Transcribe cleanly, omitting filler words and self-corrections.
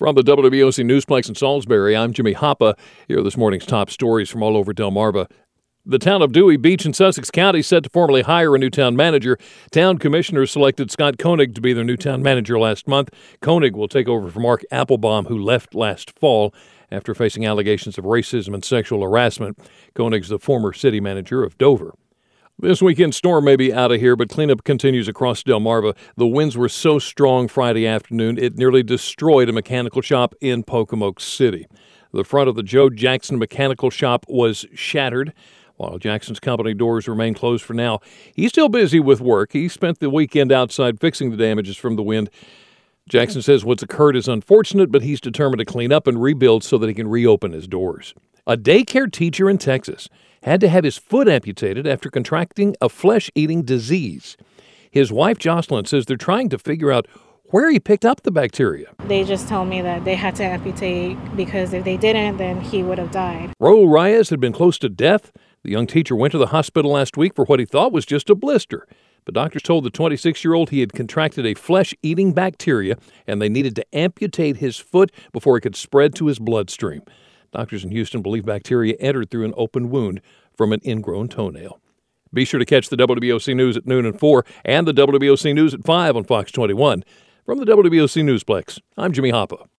From the WBOC Newsplex in Salisbury, I'm Jimmy Hoppa. Here are this morning's top stories from all over Delmarva. The town of Dewey Beach in Sussex County is set to formally hire a new town manager. Town commissioners selected Scott Koenig to be their new town manager last month. Koenig will take over from Mark Applebaum, who left last fall after facing allegations of racism and sexual harassment. Koenig's the former city manager of Dover. This weekend storm may be out of here, but cleanup continues across Delmarva. The winds were so strong Friday afternoon, it nearly destroyed a mechanical shop in Pocomoke City. The front of the Joe Jackson mechanical shop was shattered. While Jackson's company doors remain closed for now, he's still busy with work. He spent the weekend outside fixing the damages from the wind. Jackson says what's occurred is unfortunate, but he's determined to clean up and rebuild so that he can reopen his doors. A daycare teacher in Texas had to have his foot amputated after contracting a flesh-eating disease. His wife, Jocelyn, says they're trying to figure out where he picked up the bacteria. They just told me that they had to amputate because if they didn't, then he would have died. Raul Reyes had been close to death. The young teacher went to the hospital last week for what he thought was just a blister. But doctors told the 26-year-old he had contracted a flesh-eating bacteria and they needed to amputate his foot before it could spread to his bloodstream. Doctors in Houston believe bacteria entered through an open wound from an ingrown toenail. Be sure to catch the WBOC News at noon and 4 and the WBOC News at 5 on Fox 21. From the WBOC Newsplex, I'm Jimmy Hoppa.